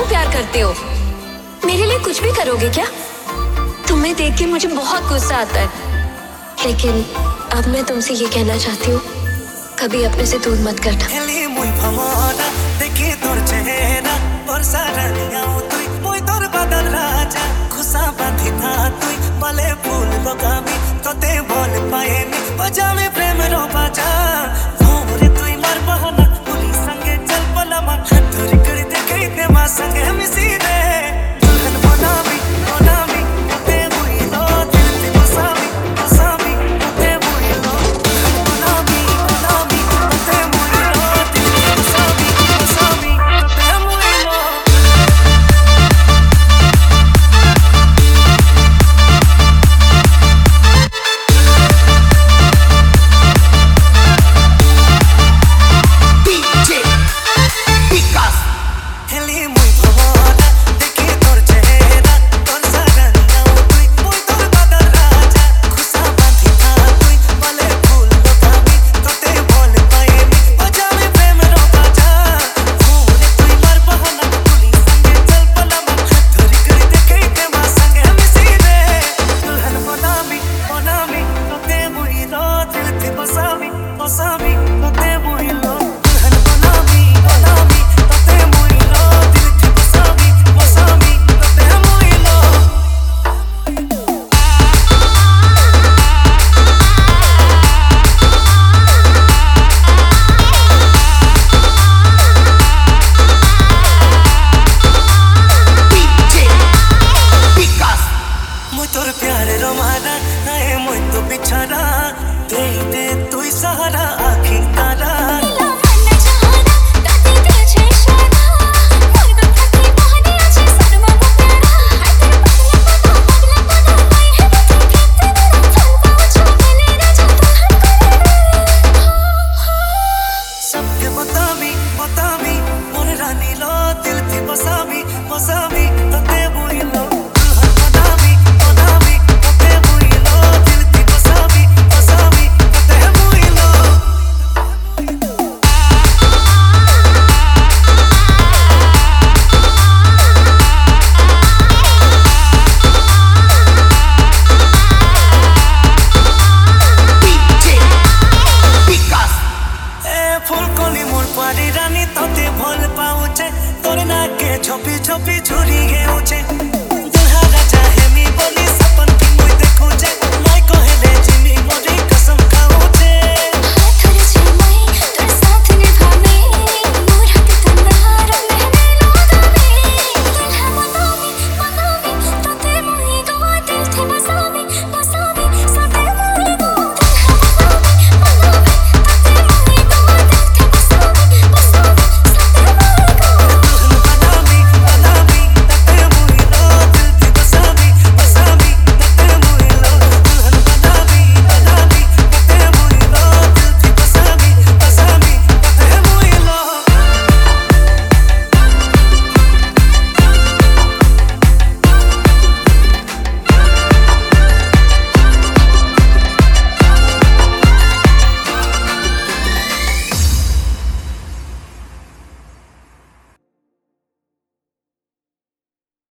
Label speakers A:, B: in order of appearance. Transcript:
A: प्यार करते हो, मेरे लिए कुछ भी करोगे क्या? तुम्हें देख के मुझे बहुत गुस्सा आता है, लेकिन अब मैं तुमसे ये कहना चाहती हूँ, कभी अपने से दूर मत करना।
B: प्रेम रो बाजा मोरे तुई मार बहाना पुलिस संगे चल पला मा हथुरी कर दे के मा संगे मिसी दे